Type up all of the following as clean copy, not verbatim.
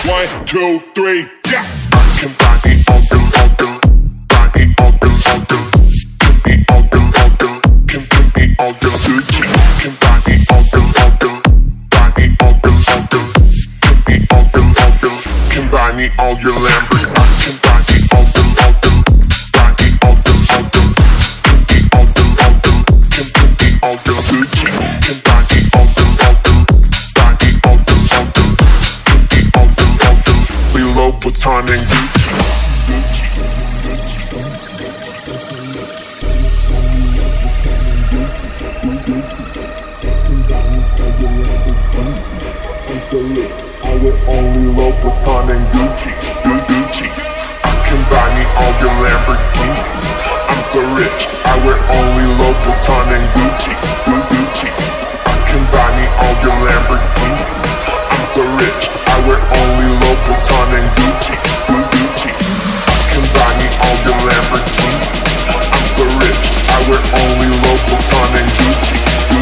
1, 2, 3, yeah. I can buy the all the buy the all the give me all the give me all the Gucci. Can buy the all the buy the all the give me all the can buy me all your Lamborghini. I can buy the all the buy the all the give me all the give me all the Gucci. Can buy the all the buy the all the give me all the we Louis Vuitton and Gucci. I will only Louis Vuitton and Gucci. I can buy me all your Lamborghinis. I'm so rich, I wear only Louis Vuitton and Gucci. I can buy me all your Lamborghinis. I'm so rich, I wear only Louis Vuitton and Gucci. I can buy me all your Lamborghinis. I'm so rich, I wear only Louis Vuitton and Gucci.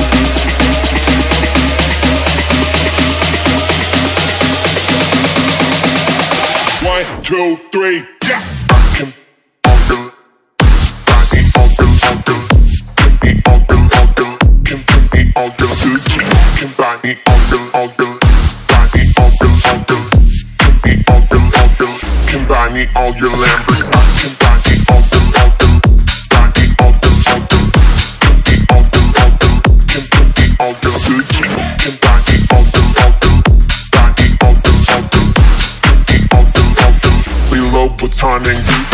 1, 2, 3, yeah. I can all the buy me all the give me all the give me all the Gucci. Can buy me all the buy me all the give me all the can buy me all your Lamborghini. I can buy me all the buy me all the give me all the give me all the Gucci. Can buy me all the buy me all the give me all the we Louis Vuitton and Gucci.